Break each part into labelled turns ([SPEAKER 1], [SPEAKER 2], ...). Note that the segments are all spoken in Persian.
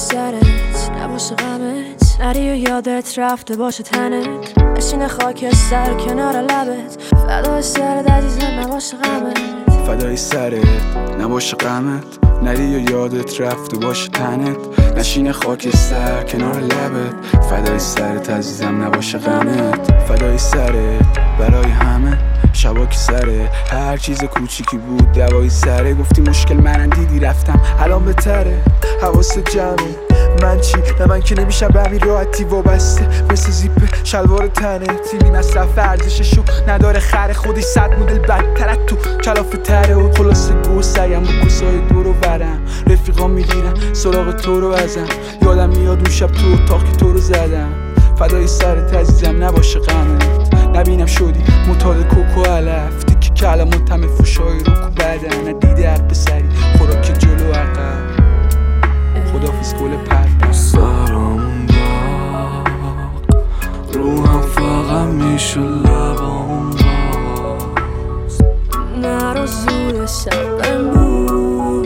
[SPEAKER 1] سرت نباشه غمت، نری و یادت رفته باشه تنت، نشینه خاکستر کنار لبت، فدای سرت عزیزم نباشه غمت،
[SPEAKER 2] فدای سرت نباشه غمت، نری و یادت رفته باشه تنت، نشینه خاکستر کنار لبت، فدای سرت عزیزم نباشه غمت، فدای سرت برای همه شبا که سره هر چیز کوچیکی بود دوای سره، گفتی مشکل منم دیدی رفتم الان بهتره، حواست جمعه من چی؟ نه من که نمیشم به همین راحتی وابسته مثل زیپ شلوار تنه، تیمی مصرف ارزششو نداره خره، خودش 100 مدل بدتر تو کلافه تره، و خلاصه گو سعیم با کسای دور و برم، رفیقام میگیرن سراغ تو رو ازم، یادم میاد اون شب تو اتاق که تو رو زدم، فدای سرت عزیزم نباشه غمت، نبینم شدی معتاد کوکو علف، تیکی کلمات همه فوشای رو کو بدن، ندیده حق پسری خوراک جلو عقب، خدافیز گل پر
[SPEAKER 3] سرم داغ روحم فقط میشه لبام باز،
[SPEAKER 1] نرو زود شب بمون،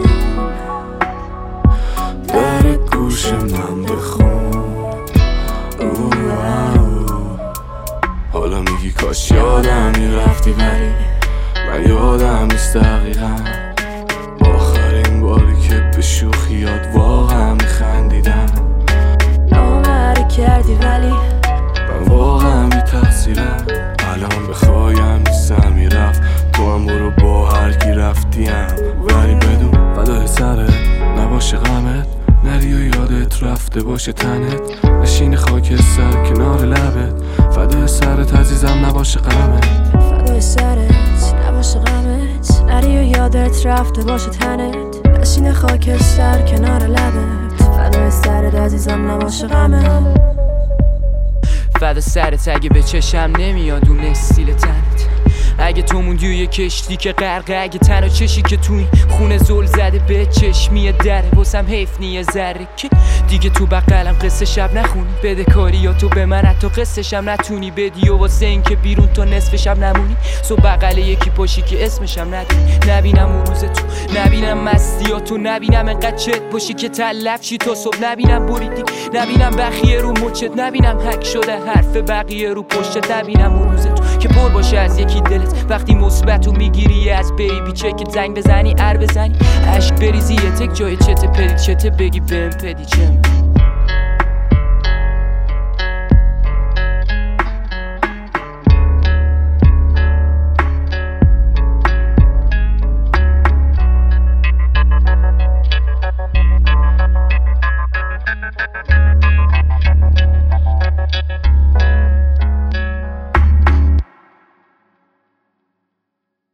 [SPEAKER 3] در گوش من بخون، حالا میگی کاش یادم میرفتی ولی من یادم نیست دقیقا، آخرین باری که به شوخیات واقعا میخندیدم،
[SPEAKER 1] نامره کردی ولی
[SPEAKER 3] من واقعا بی تقصیرم، الان بخوایم نیستم میرفت، تو هم برو با هر کی رفتیم، ولی بدون فدای سرت نباشه غمت، نری و یادت رفته باشه تنت، نشین خاکستر کنار لبت، فدای سرت عزیزم نباشه غمت،
[SPEAKER 1] فدای سرت نباشه غمت، نری و یادت رفته باشه تنت، نشین خاکستر کنار لبت، فدای سرت عزیزم نباشه غمت،
[SPEAKER 4] فدا سرت اگه به چشم نمیاد اون استیل تنت، اگه تو موندی و یه کشتی که غرقه، اگه تنها چشی که تو این خونه زل زده به چشمی دره، واسم حیف نیه ذره که دیگه تو بغلم قصه شب نخونی، بده کاری یا تو به من حتی قصه شب نتونی بدی، و واسه این که بیرون تا نصف شب نمونی، سو بغل یکی پاشی که اسمشم ندونی، نبینم اون روز تو، نبینم مستیاتو، نبینم انقدر چت باشی که تلف چی تا صبح، نبینم بریدی، نبینم بخیه رو مچت، نبینم حک شده حرف بقیه رو پشتت، نبینم اون روز تو که پر باشه از یکی دلت، وقتی مثبتو میگیری از بیبی چک زنگ بزنی ار بزنی، عشق بریزی یه تک جای چته پدی چته بگی بهم پدی چم.